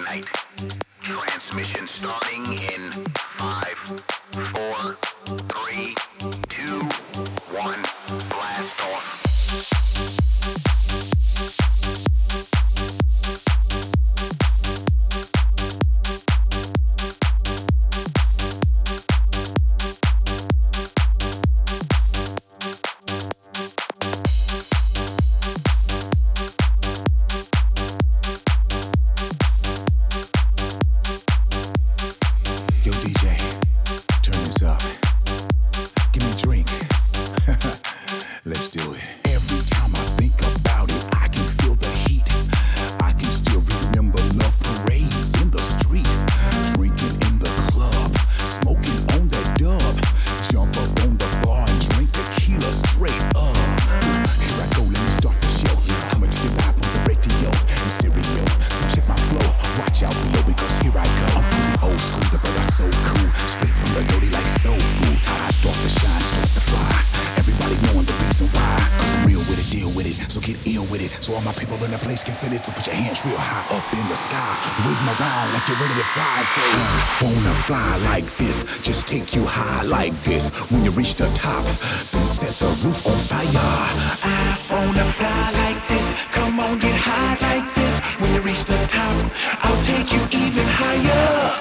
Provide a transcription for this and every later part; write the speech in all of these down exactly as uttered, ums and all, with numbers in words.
night. Transmission starting in five, four, three, two, one. Blast off. Let's do it. Every time I think about it, I can feel the heat. I can still remember love parades in the street. Drinking in the club, smoking on that dub. Jump up on the bar and drink tequila straight up. Here I go, let me start the show. Coming to you live on the radio and stereo. So check my flow, watch out below because here I go. I'm from the old school, the brother so cool. Straight from the dirty like soul food. I start to shine, start to fly. Everybody knowing the reason why. Cause I'm real with it, deal with it, so get ill with it. So all my people in the place can feel it. So put your hands real high up in the sky. Wave them around like you're ready to fly. And say, I wanna fly like this. Just take you high like this. When you reach the top, then set the roof on fire. I wanna fly like this. Come on, get high like this. When you reach the top, I'll take you even higher.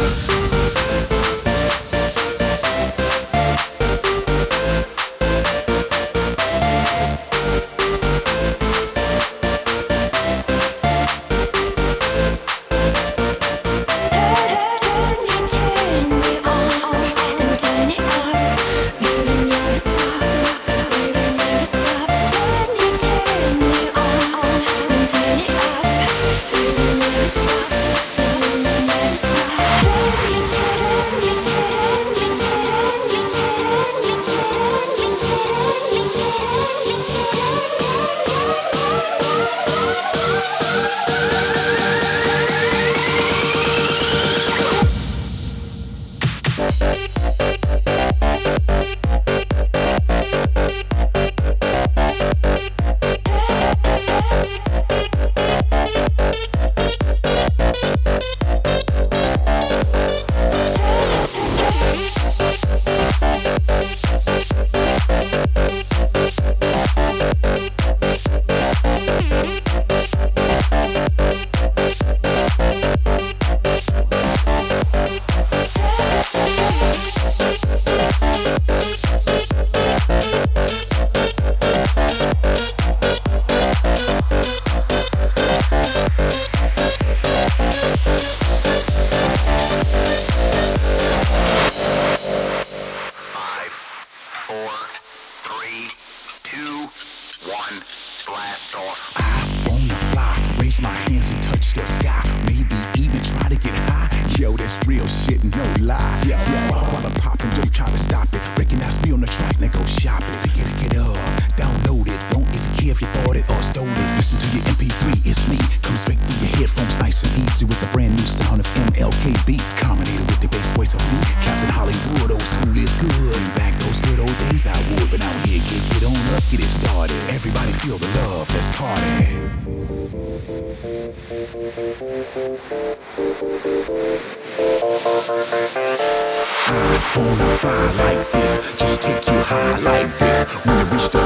Blast off. I wanna fly, raise my hands and touch the sky. Maybe even try to get high. Yo, that's real shit, no lie. Yo, yo, while I'm popping, don't try to stop it. Recognize me on the track, now go shop it. Pick it, pick it up, download it. Don't even care if you bought it or stole it. Listen to your M P three, it's me. Coming straight through your headphones, nice and easy with the brand new sound of M L K B. Combinated with the bass voice of me, Captain Hollywood. Old school is good. Bring back those good old days I would, but out here, get get on up, get it started. Everybody feel the love, let's party. I wanna fly like this, just take you high like this. When you reach the